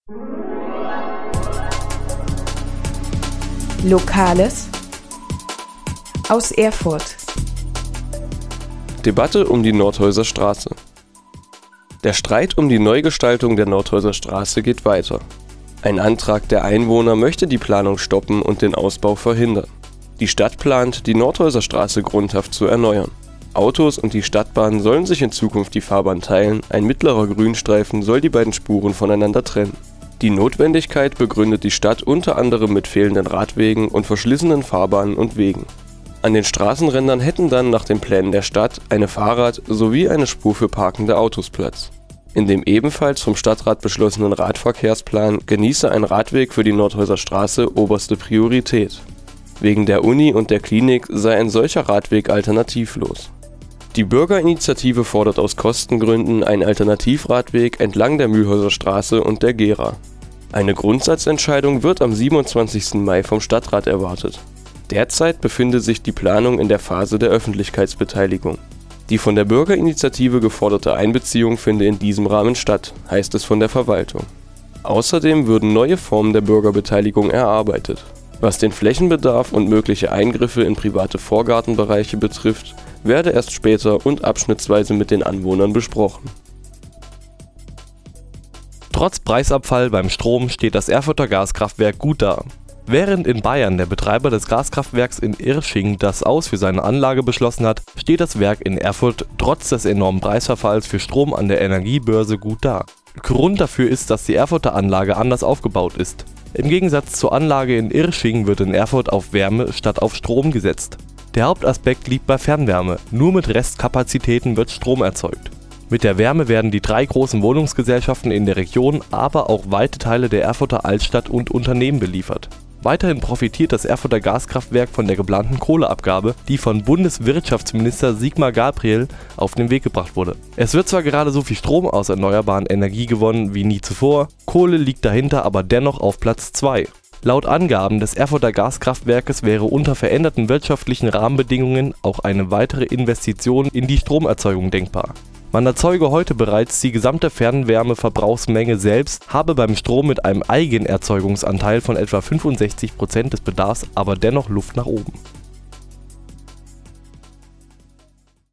Lokales aus Erfurt. Debatte um die Nordhäuser Straße. Der Streit um die Neugestaltung der Nordhäuser Straße geht weiter. Ein Antrag der Einwohner möchte die Planung stoppen und den Ausbau verhindern. Die Stadt plant, die Nordhäuser Straße grundhaft zu erneuern. Autos und die Stadtbahn sollen sich in Zukunft die Fahrbahn teilen, ein mittlerer Grünstreifen soll die beiden Spuren voneinander trennen. Die Notwendigkeit begründet die Stadt unter anderem mit fehlenden Radwegen und verschlissenen Fahrbahnen und Wegen. An den Straßenrändern hätten dann nach den Plänen der Stadt eine Fahrrad- sowie eine Spur für parkende Autos Platz. In dem ebenfalls vom Stadtrat beschlossenen Radverkehrsplan genieße ein Radweg für die Nordhäuser Straße oberste Priorität. Wegen der Uni und der Klinik sei ein solcher Radweg alternativlos. Die Bürgerinitiative fordert aus Kostengründen einen Alternativradweg entlang der Mühlhäuser Straße und der Gera. Eine Grundsatzentscheidung wird am 27. Mai vom Stadtrat erwartet. Derzeit befindet sich die Planung in der Phase der Öffentlichkeitsbeteiligung. Die von der Bürgerinitiative geforderte Einbeziehung finde in diesem Rahmen statt, heißt es von der Verwaltung. Außerdem würden neue Formen der Bürgerbeteiligung erarbeitet. Was den Flächenbedarf und mögliche Eingriffe in private Vorgartenbereiche betrifft, werde erst später und abschnittsweise mit den Anwohnern besprochen. Trotz Preisabfall beim Strom steht das Erfurter Gaskraftwerk gut da. Während in Bayern der Betreiber des Gaskraftwerks in Irsching das Aus für seine Anlage beschlossen hat, steht das Werk in Erfurt trotz des enormen Preisverfalls für Strom an der Energiebörse gut da. Grund dafür ist, dass die Erfurter Anlage anders aufgebaut ist. Im Gegensatz zur Anlage in Irsching wird in Erfurt auf Wärme statt auf Strom gesetzt. Der Hauptaspekt liegt bei Fernwärme, nur mit Restkapazitäten wird Strom erzeugt. Mit der Wärme werden die 3 großen Wohnungsgesellschaften in der Region, aber auch weite Teile der Erfurter Altstadt und Unternehmen beliefert. Weiterhin profitiert das Erfurter Gaskraftwerk von der geplanten Kohleabgabe, die von Bundeswirtschaftsminister Sigmar Gabriel auf den Weg gebracht wurde. Es wird zwar gerade so viel Strom aus erneuerbaren Energie gewonnen wie nie zuvor, Kohle liegt dahinter aber dennoch auf Platz 2. Laut Angaben des Erfurter Gaskraftwerkes wäre unter veränderten wirtschaftlichen Rahmenbedingungen auch eine weitere Investition in die Stromerzeugung denkbar. Man erzeuge heute bereits die gesamte Fernwärmeverbrauchsmenge selbst, habe beim Strom mit einem Eigenerzeugungsanteil von etwa 65% des Bedarfs aber dennoch Luft nach oben.